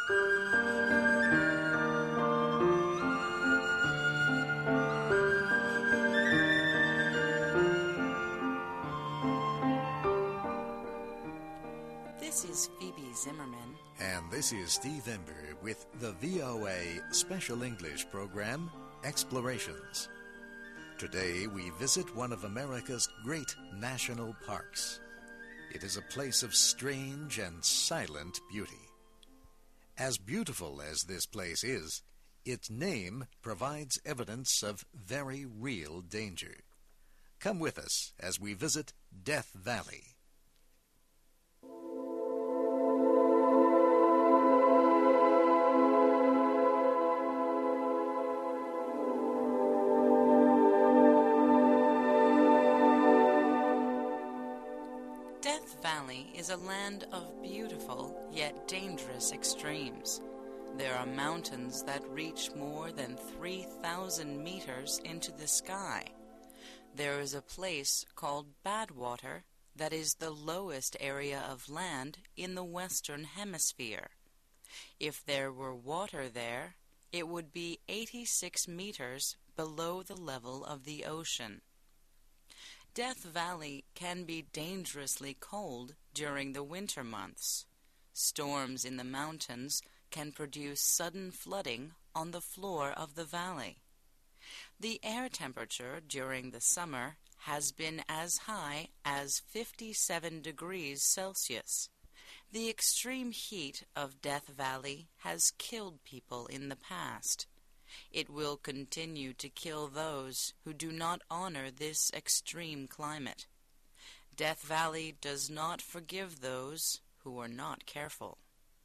This is Phoebe Zimmerman. And this is Steve Ember with the VOA Special English program, Explorations. Today we visit one of America's great national parks. It is a place of strange and silent beauty. As beautiful as this place is, its name provides evidence of very real danger. Come with us as we visit Death Valley. Death Valley is a land of beautiful yet dangerous extremes. There are mountains that reach more than 3,000 meters into the sky. There is a place called Badwater that is the lowest area of land in the Western Hemisphere. If there were water there, it would be 86 meters below the level of the ocean. Death Valley can be dangerously cold during the winter months. Storms in the mountains can produce sudden flooding on the floor of the valley. The air temperature during the summer has been as high as 57 degrees Celsius. The extreme heat of Death Valley has killed people in the past. It will continue to kill those who do not honor this extreme climate. Death Valley does not forgive those who are not careful.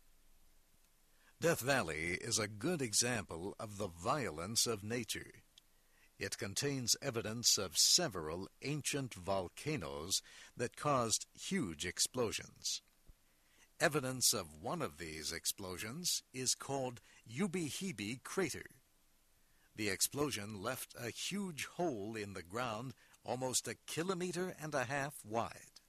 Death Valley is a good example of the violence of nature. It contains evidence of several ancient volcanoes that caused huge explosions. Evidence of one of these explosions is called Ubehebe Crater. The explosion left a huge hole in the ground almost 1.5 kilometers wide.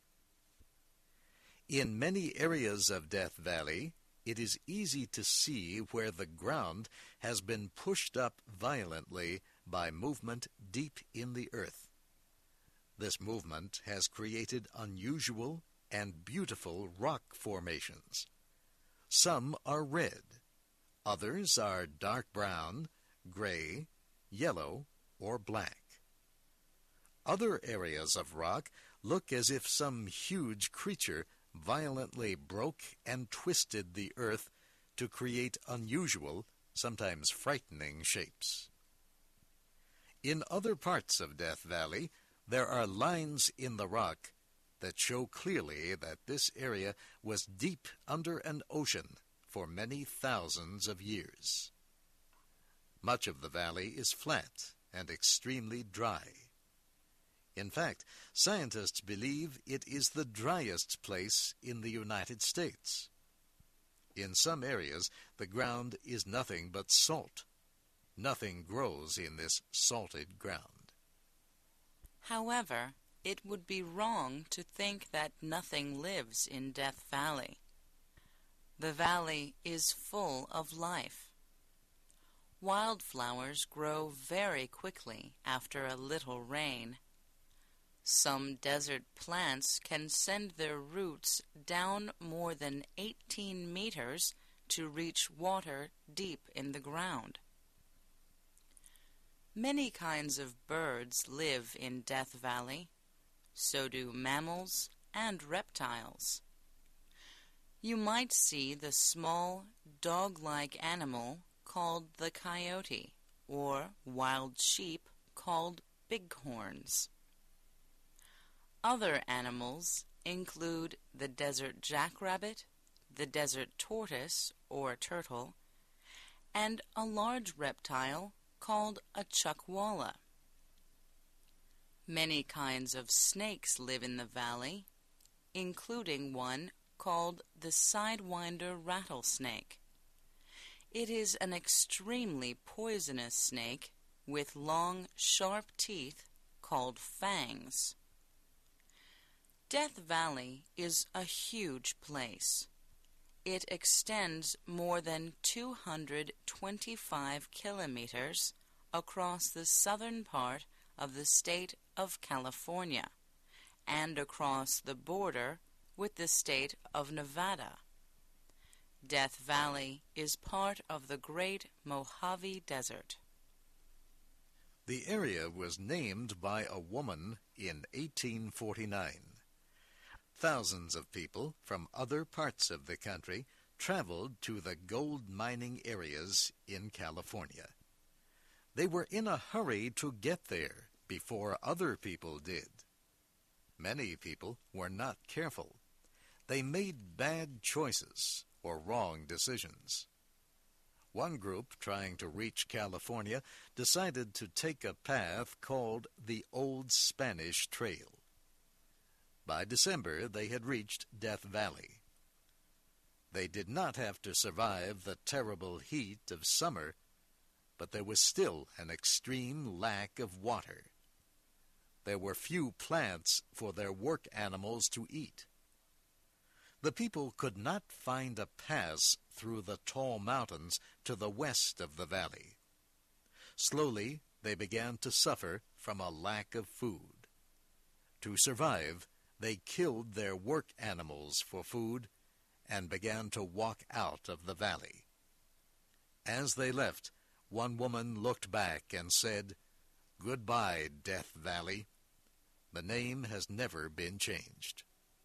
In many areas of Death Valley, it is easy to see where the ground has been pushed up violently by movement deep in the earth. This movement has created unusual and beautiful rock formations. Some are red, others are dark brown, gray, yellow, or black. Other areas of rock look as if some huge creature violently broke and twisted the earth to create unusual, sometimes frightening shapes. In other parts of Death Valley, there are lines in the rock that show clearly that this area was deep under an ocean for many thousands of years. Much of the valley is flat and extremely dry. In fact, scientists believe it is the driest place in the United States. In some areas, the ground is nothing but salt. Nothing grows in this salted ground. However, it would be wrong to think that nothing lives in Death Valley. The valley is full of life. Wildflowers grow very quickly after a little rain. Some desert plants can send their roots down more than 18 meters to reach water deep in the ground. Many kinds of birds live in Death Valley. So do mammals and reptiles. You might see the small dog-like animal called the coyote, or wild sheep called bighorns. Other animals include the desert jackrabbit, the desert tortoise or turtle, and a large reptile called a chuckwalla. Many kinds of snakes live in the valley, including one called the sidewinder rattlesnake. It is an extremely poisonous snake with long, sharp teeth called fangs. Death Valley is a huge place. It extends more than 225 kilometers across the southern part of the state of California and across the border with the state of Nevada. Death Valley is part of the Great Mojave Desert. The area was named by a woman in 1849. Thousands of people from other parts of the country traveled to the gold mining areas in California. They were in a hurry to get there before other people did. Many people were not careful. They made bad choices or wrong decisions. One group trying to reach California decided to take a path called the Old Spanish Trail. By December, they had reached Death Valley. They did not have to survive the terrible heat of summer, but there was still an extreme lack of water. There were few plants for their work animals to eat. The people could not find a pass through the tall mountains to the west of the valley. Slowly, they began to suffer from a lack of food. To survive, they killed their work animals for food and began to walk out of the valley. As they left, one woman looked back and said, "Goodbye, Death Valley." The name has never been changed.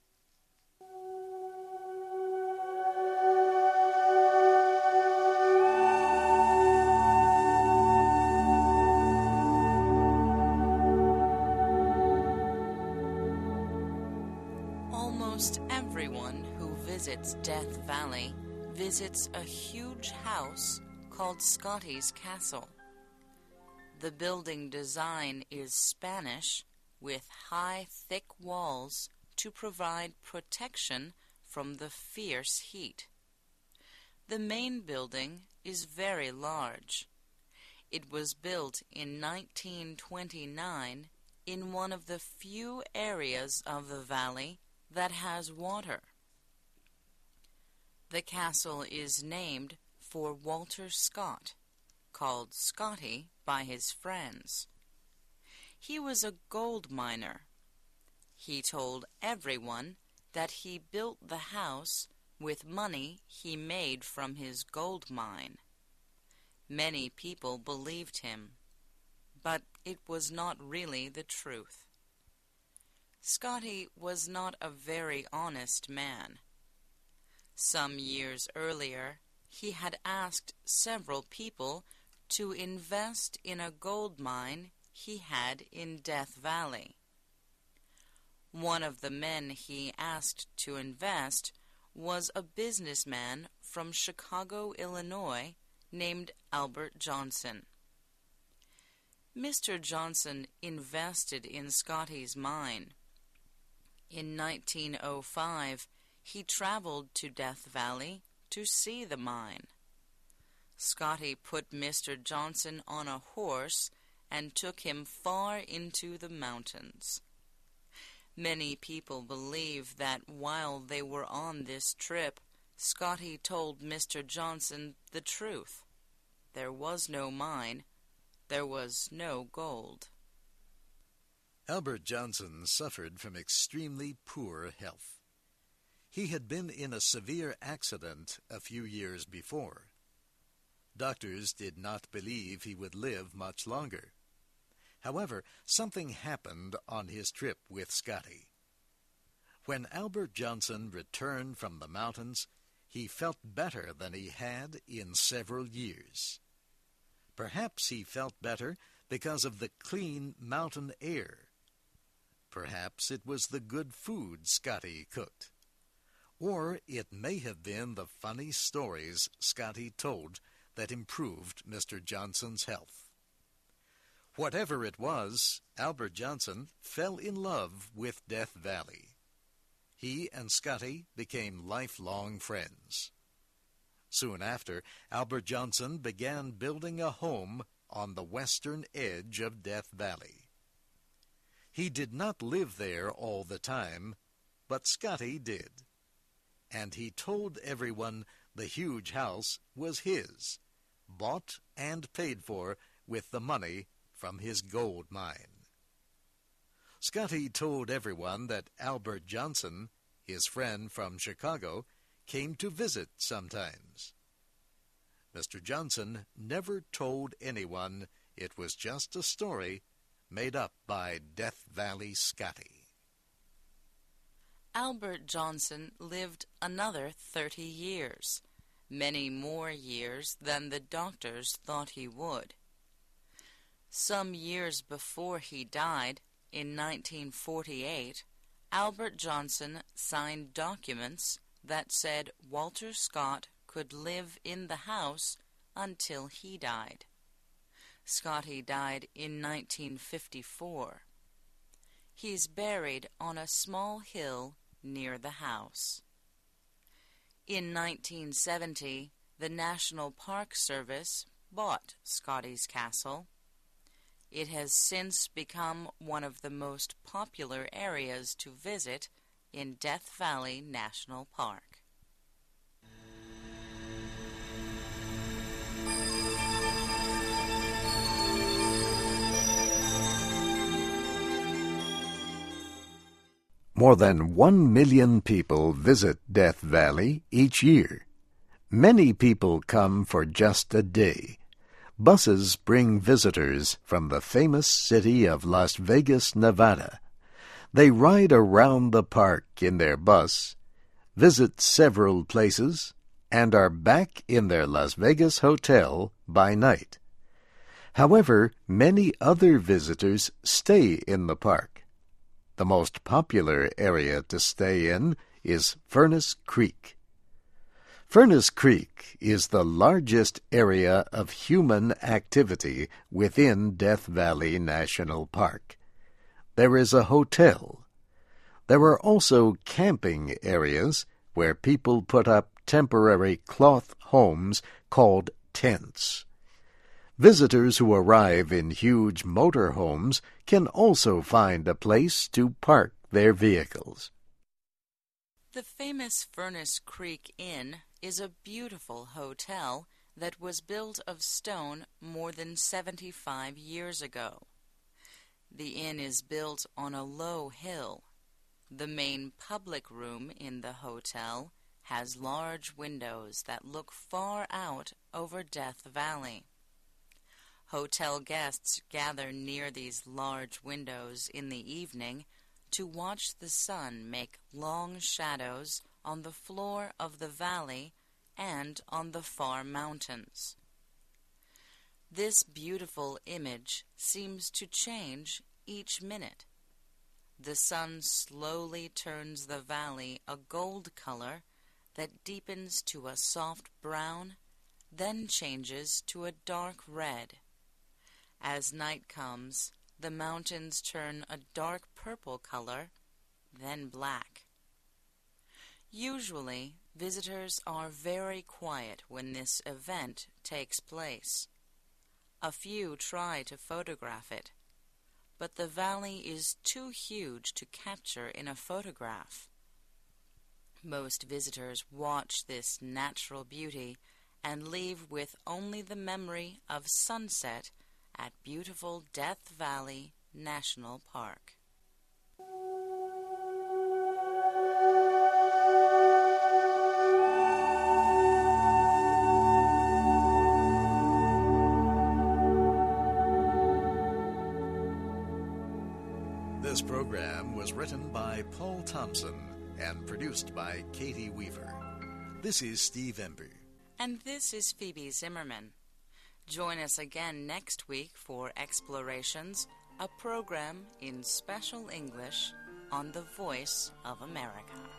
Almost everyone who visits Death Valley visits a huge house called Scotty's Castle. The building design is Spanish, with high, thick walls to provide protection from the fierce heat. The main building is very large. It was built in 1929 in one of the few areas of the valley that has water. The castle is named for Walter Scott, called Scotty by his friends. He was a gold miner. He told everyone that he built the house with money he made from his gold mine. Many people believed him, but it was not really the truth. Scotty was not a very honest man. Some years earlier, he had asked several people to invest in a gold mine he had in Death Valley. One of the men he asked to invest was a businessman from Chicago, Illinois, named Albert Johnson. Mr. Johnson invested in Scotty's mine. In 1905, he traveled to Death Valley to see the mine. Scotty put Mr. Johnson on a horse and took him far into the mountains. Many people believe that while they were on this trip, Scotty told Mr. Johnson the truth. There was no mine. There was no gold. Albert Johnson suffered from extremely poor health. He had been in a severe accident a few years before. Doctors did not believe he would live much longer. However, something happened on his trip with Scotty. When Albert Johnson returned from the mountains, he felt better than he had in several years. Perhaps he felt better because of the clean mountain air. Perhaps it was the good food Scotty cooked. Or it may have been the funny stories Scotty told that improved Mr. Johnson's health. Whatever it was, Albert Johnson fell in love with Death Valley. He and Scotty became lifelong friends. Soon after, Albert Johnson began building a home on the western edge of Death Valley. He did not live there all the time, but Scotty did. and he told everyone the huge house was his, bought and paid for with the money from his gold mine. Scotty told everyone that Albert Johnson, his friend from Chicago, came to visit sometimes. Mr. Johnson never told anyone it was just a story made up by Death Valley Scotty. Albert Johnson lived another 30 years, many more years than the doctors thought he would. Some years before he died, in 1948, Albert Johnson signed documents that said Walter Scott could live in the house until he died. Scotty died in 1954. He's buried on a small hill near the house. In 1970, the National Park Service bought Scotty's castle. It has since become one of the most popular areas to visit in Death Valley National Park. More than 1 million people visit Death Valley each year. Many people come for just a day. Buses bring visitors from the famous city of Las Vegas, Nevada. They ride around the park in their bus, visit several places, and are back in their Las Vegas hotel by night. However, many other visitors stay in the park. The most popular area to stay in is Furnace Creek. Furnace Creek is the largest area of human activity within Death Valley National Park. There is a hotel. There are also camping areas where people put up temporary cloth homes called tents. Visitors who arrive in huge motorhomes can also find a place to park their vehicles. The famous Furnace Creek Inn is a beautiful hotel that was built of stone more than 75 years ago. The inn is built on a low hill. The main public room in the hotel has large windows that look far out over Death Valley. Hotel guests gather near these large windows in the evening to watch the sun make long shadows on the floor of the valley and on the far mountains. This beautiful image seems to change each minute. The sun slowly turns the valley a gold color that deepens to a soft brown, then changes to a dark red. As night comes, the mountains turn a dark purple color, then black. Usually, visitors are very quiet when this event takes place. A few try to photograph it, but the valley is too huge to capture in a photograph. Most visitors watch this natural beauty and leave with only the memory of sunset at beautiful Death Valley National Park. This program was written by Paul Thompson and produced by Katie Weaver. This is Steve Ember. And this is Phoebe Zimmerman. Join us again next week for Explorations, a program in special English on the Voice of America.